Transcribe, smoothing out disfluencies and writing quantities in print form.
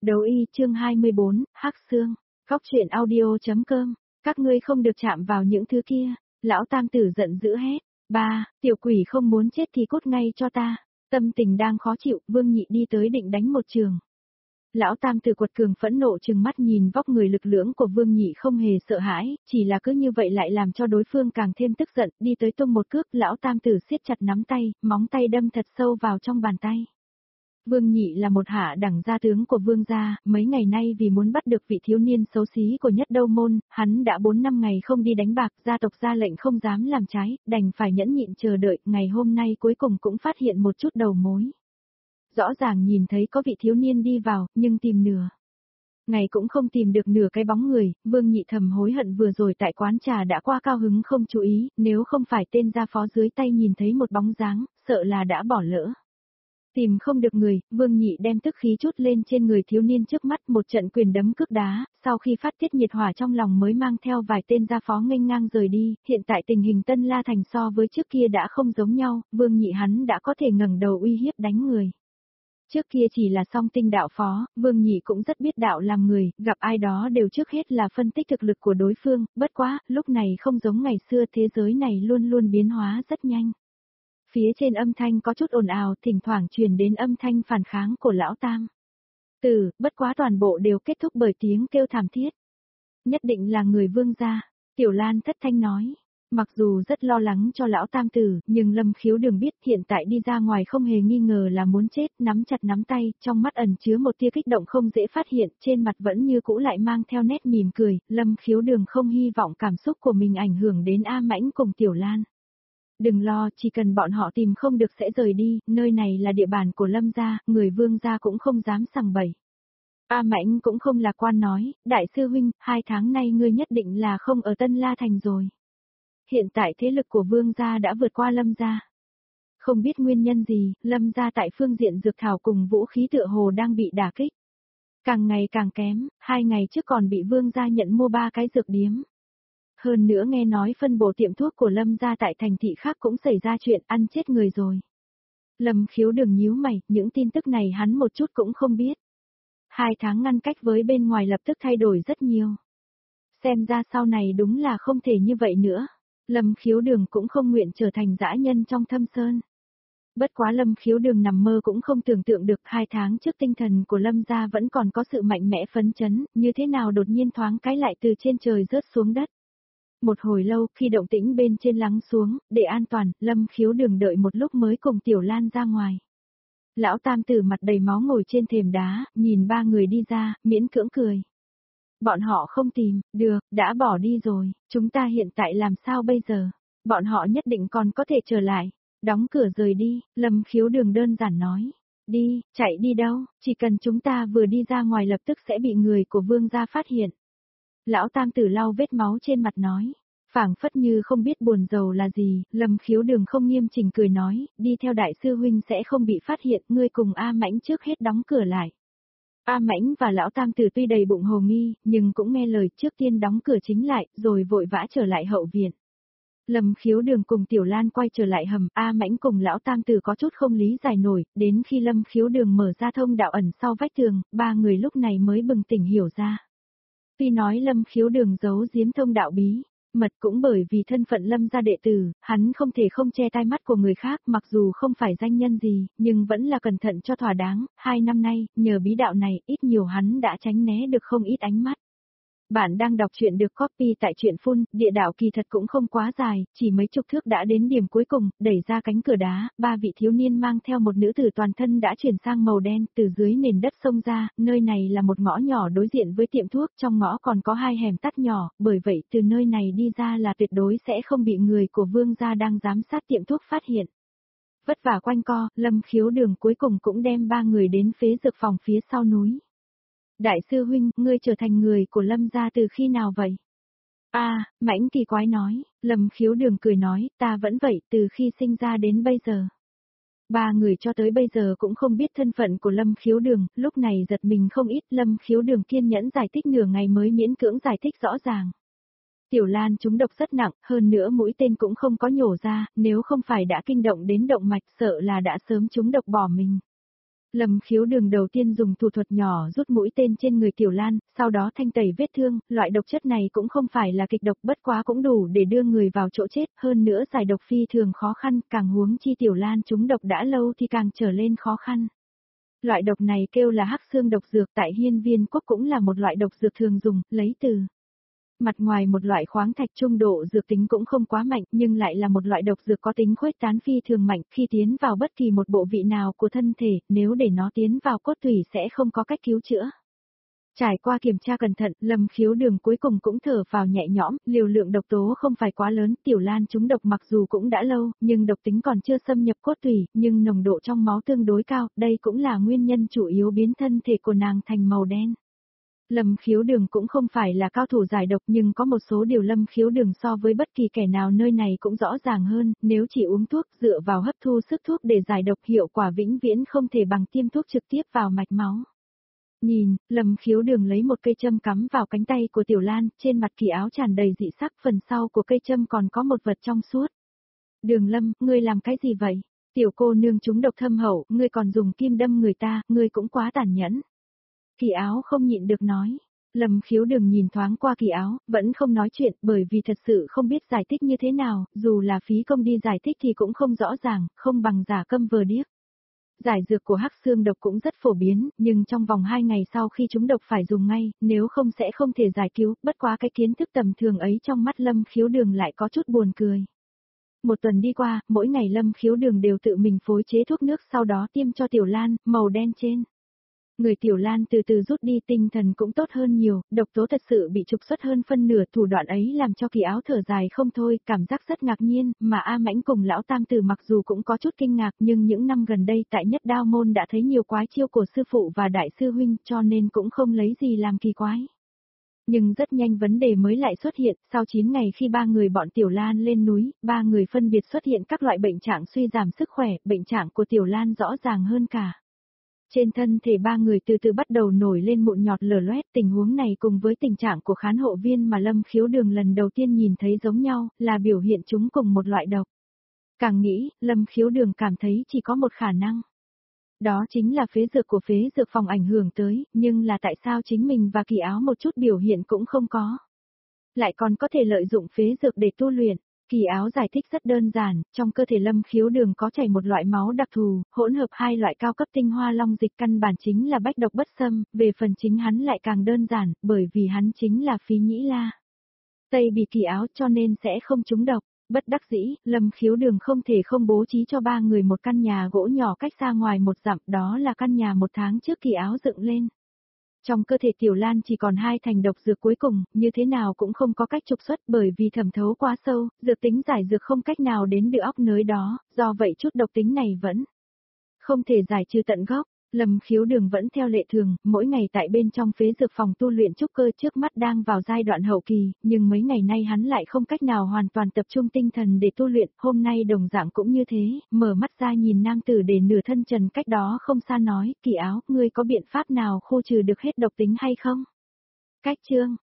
Đấu y chương 24, Hắc Xương, Góc truyện audio.com, các ngươi không được chạm vào những thứ kia, lão tam tử giận dữ hét, ba, tiểu quỷ không muốn chết thì cút ngay cho ta, tâm tình đang khó chịu, Vương Nhị đi tới định đánh một trường. Lão tam tử quật cường phẫn nộ trừng mắt nhìn vóc người lực lưỡng của Vương Nhị không hề sợ hãi, chỉ là cứ như vậy lại làm cho đối phương càng thêm tức giận, đi tới tung một cước, lão tam tử siết chặt nắm tay, móng tay đâm thật sâu vào trong bàn tay. Vương Nhị là một hạ đẳng gia tướng của Vương gia, mấy ngày nay vì muốn bắt được vị thiếu niên xấu xí của Nhất Đâu Môn, hắn đã 4-5 ngày không đi đánh bạc, gia tộc ra lệnh không dám làm trái, đành phải nhẫn nhịn chờ đợi, ngày hôm nay cuối cùng cũng phát hiện một chút đầu mối. Rõ ràng nhìn thấy có vị thiếu niên đi vào, nhưng tìm nửa ngày cũng không tìm được nửa cái bóng người, Vương Nhị thầm hối hận vừa rồi tại quán trà đã qua cao hứng không chú ý, nếu không phải tên gia phó dưới tay nhìn thấy một bóng dáng, sợ là đã bỏ lỡ. Tìm không được người, Vương Nhị đem tức khí chút lên trên người thiếu niên trước mắt, một trận quyền đấm cước đá, sau khi phát tiết nhiệt hỏa trong lòng mới mang theo vài tên gia phó nghênh ngang rời đi, hiện tại tình hình Tân La Thành so với trước kia đã không giống nhau, Vương Nhị hắn đã có thể ngẩng đầu uy hiếp đánh người. Trước kia chỉ là song tinh đạo phó, Vương Nhị cũng rất biết đạo làm người, gặp ai đó đều trước hết là phân tích thực lực của đối phương, bất quá, lúc này không giống ngày xưa, thế giới này luôn luôn biến hóa rất nhanh. Phía trên âm thanh có chút ồn ào, thỉnh thoảng truyền đến âm thanh phản kháng của lão tam. Bất quá toàn bộ đều kết thúc bởi tiếng kêu thảm thiết. Nhất định là người Vương gia, Tiểu Lan thất thanh nói. Mặc dù rất lo lắng cho lão tam tử, nhưng Lâm Khiếu Đường biết hiện tại đi ra ngoài không hề nghi ngờ là muốn chết, nắm chặt nắm tay, trong mắt ẩn chứa một tia kích động không dễ phát hiện, trên mặt vẫn như cũ lại mang theo nét mỉm cười, Lâm Khiếu Đường không hy vọng cảm xúc của mình ảnh hưởng đến A Mãnh cùng Tiểu Lan. Đừng lo, chỉ cần bọn họ tìm không được sẽ rời đi, nơi này là địa bàn của Lâm gia, người Vương gia cũng không dám sằng bậy. A Mãnh cũng không lạc quan nói, đại sư huynh, 2 tháng nay ngươi nhất định là không ở Tân La Thành rồi. Hiện tại thế lực của Vương gia đã vượt qua Lâm gia. Không biết nguyên nhân gì, Lâm gia tại phương diện dược thảo cùng vũ khí tựa hồ đang bị đả kích. Càng ngày càng kém, 2 ngày trước còn bị Vương gia nhận mua 3 cái dược điếm. Hơn nữa nghe nói phân bổ tiệm thuốc của Lâm gia tại thành thị khác cũng xảy ra chuyện ăn chết người rồi. Lâm Khiếu Đường nhíu mày, những tin tức này hắn một chút cũng không biết. 2 tháng ngăn cách với bên ngoài lập tức thay đổi rất nhiều. Xem ra sau này đúng là không thể như vậy nữa. Lâm Khiếu Đường cũng không nguyện trở thành dã nhân trong thâm sơn. Bất quá Lâm Khiếu Đường nằm mơ cũng không tưởng tượng được 2 tháng trước tinh thần của Lâm gia vẫn còn có sự mạnh mẽ phấn chấn, như thế nào đột nhiên thoáng cái lại từ trên trời rớt xuống đất. Một hồi lâu, khi động tĩnh bên trên lắng xuống, để an toàn, Lâm Khiếu Đường đợi một lúc mới cùng Tiểu Lan ra ngoài. Lão tam tử mặt đầy máu ngồi trên thềm đá, nhìn 3 người đi ra, miễn cưỡng cười. Bọn họ không tìm, được, đã bỏ đi rồi, chúng ta hiện tại làm sao bây giờ? Bọn họ nhất định còn có thể trở lại. Đóng cửa rời đi, Lâm Khiếu Đường đơn giản nói. Đi, chạy đi đâu, chỉ cần chúng ta vừa đi ra ngoài lập tức sẽ bị người của Vương gia phát hiện. Lão tam tử lau vết máu trên mặt nói. Phảng phất như không biết buồn rầu là gì, Lâm Khiếu Đường không nghiêm chỉnh cười nói, đi theo đại sư huynh sẽ không bị phát hiện, ngươi cùng A Mãnh trước hết đóng cửa lại. A Mãnh và lão tam tử tuy đầy bụng hồ nghi, nhưng cũng nghe lời trước tiên đóng cửa chính lại, rồi vội vã trở lại hậu viện. Lâm Khiếu Đường cùng Tiểu Lan quay trở lại hầm, A Mãnh cùng lão tam tử có chút không lý giải nổi, đến khi Lâm Khiếu Đường mở ra thông đạo ẩn sau vách tường, 3 người lúc này mới bừng tỉnh hiểu ra. Tuy nói Lâm Khiếu Đường giấu giếm thông đạo bí mật cũng bởi vì thân phận Lâm gia đệ tử, hắn không thể không che tai mắt của người khác, mặc dù không phải danh nhân gì, nhưng vẫn là cẩn thận cho thỏa đáng, 2 năm nay, nhờ bí đạo này, ít nhiều hắn đã tránh né được không ít ánh mắt. Bạn đang đọc truyện được copy tại truyện Phun, địa đạo kỳ thật cũng không quá dài, chỉ mấy chục thước đã đến điểm cuối cùng, đẩy ra cánh cửa đá, 3 vị thiếu niên mang theo một nữ tử toàn thân đã chuyển sang màu đen, từ dưới nền đất xông ra, nơi này là một ngõ nhỏ đối diện với tiệm thuốc, trong ngõ còn có 2 hẻm tắt nhỏ, bởi vậy từ nơi này đi ra là tuyệt đối sẽ không bị người của Vương gia đang giám sát tiệm thuốc phát hiện. Vất vả quanh co, Lâm Khiếu Đường cuối cùng cũng đem 3 người đến phế dược phòng phía sau núi. Đại sư huynh, ngươi trở thành người của Lâm gia từ khi nào vậy? Mãnh kỳ quái nói, Lâm Khiếu Đường cười nói, ta vẫn vậy, từ khi sinh ra đến bây giờ. 3 người cho tới bây giờ cũng không biết thân phận của Lâm Khiếu Đường, lúc này giật mình không ít, Lâm Khiếu Đường kiên nhẫn giải thích nửa ngày mới miễn cưỡng giải thích rõ ràng. Tiểu Lan trúng độc rất nặng, hơn nữa mũi tên cũng không có nhổ ra, nếu không phải đã kinh động đến động mạch sợ là đã sớm trúng độc bỏ mình. Lâm Khiếu Đường đầu tiên dùng thủ thuật nhỏ rút mũi tên trên người Tiểu Lan, sau đó thanh tẩy vết thương, loại độc chất này cũng không phải là kịch độc bất quá cũng đủ để đưa người vào chỗ chết, hơn nữa giải độc phi thường khó khăn, càng huống chi Tiểu Lan trúng độc đã lâu thì càng trở lên khó khăn. Loại độc này kêu là hắc xương độc dược, tại Hiên Viên quốc cũng là một loại độc dược thường dùng, lấy từ mặt ngoài một loại khoáng thạch trung độ, dược tính cũng không quá mạnh nhưng lại là một loại độc dược có tính khuếch tán phi thường mạnh, khi tiến vào bất kỳ một bộ vị nào của thân thể, nếu để nó tiến vào cốt tủy sẽ không có cách cứu chữa. Trải qua kiểm tra cẩn thận, Lâm Khiếu Đường cuối cùng cũng thở vào nhẹ nhõm, liều lượng độc tố không phải quá lớn, Tiểu Lan trúng độc mặc dù cũng đã lâu, nhưng độc tính còn chưa xâm nhập cốt tủy, nhưng nồng độ trong máu tương đối cao, đây cũng là nguyên nhân chủ yếu biến thân thể của nàng thành màu đen. Lâm Khiếu Đường cũng không phải là cao thủ giải độc nhưng có một số điều Lâm Khiếu Đường so với bất kỳ kẻ nào nơi này cũng rõ ràng hơn, nếu chỉ uống thuốc dựa vào hấp thu sức thuốc để giải độc hiệu quả vĩnh viễn không thể bằng tiêm thuốc trực tiếp vào mạch máu. Nhìn, Lâm Khiếu Đường lấy một cây châm cắm vào cánh tay của Tiểu Lan, trên mặt kỳ áo tràn đầy dị sắc, phần sau của cây châm còn có một vật trong suốt. Đường Lâm, ngươi làm cái gì vậy? Tiểu cô nương trúng độc thâm hậu, ngươi còn dùng kim đâm người ta, ngươi cũng quá tàn nhẫn. Kỳ áo không nhịn được nói. Lâm Khiếu Đường nhìn thoáng qua Kỳ áo, vẫn không nói chuyện bởi vì thật sự không biết giải thích như thế nào, dù là phí công đi giải thích thì cũng không rõ ràng, không bằng giả câm vờ điếc. Giải dược của hắc xương độc cũng rất phổ biến, nhưng trong vòng 2 ngày sau khi chúng độc phải dùng ngay, nếu không sẽ không thể giải cứu, bất quá cái kiến thức tầm thường ấy trong mắt Lâm Khiếu Đường lại có chút buồn cười. Một tuần đi qua, mỗi ngày Lâm Khiếu Đường đều tự mình phối chế thuốc nước sau đó tiêm cho Tiểu Lan, màu đen trên. Người Tiểu Lan từ từ rút đi, tinh thần cũng tốt hơn nhiều, độc tố thật sự bị trục xuất hơn phân nửa, thủ đoạn ấy làm cho Kỳ áo thở dài không thôi, cảm giác rất ngạc nhiên, mà A Mãnh cùng lão tam tử mặc dù cũng có chút kinh ngạc nhưng những năm gần đây tại Nhất Đao môn đã thấy nhiều quái chiêu của sư phụ và đại sư huynh cho nên cũng không lấy gì làm kỳ quái. Nhưng rất nhanh vấn đề mới lại xuất hiện, sau 9 ngày khi 3 người bọn Tiểu Lan lên núi, 3 người phân biệt xuất hiện các loại bệnh trạng suy giảm sức khỏe, bệnh trạng của Tiểu Lan rõ ràng hơn cả. Trên thân thể 3 người từ từ bắt đầu nổi lên mụn nhọt lở loét, tình huống này cùng với tình trạng của khán hộ viên mà Lâm Khiếu Đường lần đầu tiên nhìn thấy giống nhau, là biểu hiện chúng cùng một loại độc. Càng nghĩ, Lâm Khiếu Đường cảm thấy chỉ có một khả năng. Đó chính là phế dược của phế dược phòng ảnh hưởng tới, nhưng là tại sao chính mình và Kỳ áo một chút biểu hiện cũng không có. Lại còn có thể lợi dụng phế dược để tu luyện. Kỳ áo giải thích rất đơn giản, trong cơ thể Lâm Khiếu Đường có chảy một loại máu đặc thù, hỗn hợp 2 loại cao cấp tinh hoa long dịch, căn bản chính là bách độc bất xâm, về phần chính hắn lại càng đơn giản, bởi vì hắn chính là Phí Nhĩ La. Tây bị Kỳ áo cho nên sẽ không trúng độc. Bất đắc dĩ, Lâm Khiếu Đường không thể không bố trí cho 3 người một căn nhà gỗ nhỏ cách xa ngoài 1 dặm, đó là căn nhà 1 tháng trước Kỳ áo dựng lên. Trong cơ thể Tiểu Lan chỉ còn 2 thành độc dược cuối cùng, như thế nào cũng không có cách trục xuất bởi vì thẩm thấu quá sâu, dược tính giải dược không cách nào đến được óc nới đó, do vậy chút độc tính này vẫn không thể giải trừ tận gốc. Lâm Khiếu Đường vẫn theo lệ thường, mỗi ngày tại bên trong phế dược phòng tu luyện trúc cơ, trước mắt đang vào giai đoạn hậu kỳ, nhưng mấy ngày nay hắn lại không cách nào hoàn toàn tập trung tinh thần để tu luyện, hôm nay đồng dạng cũng như thế, mở mắt ra nhìn nam tử để nửa thân trần cách đó không xa nói, Kỳ áo, ngươi có biện pháp nào khu trừ được hết độc tính hay không? Cách chương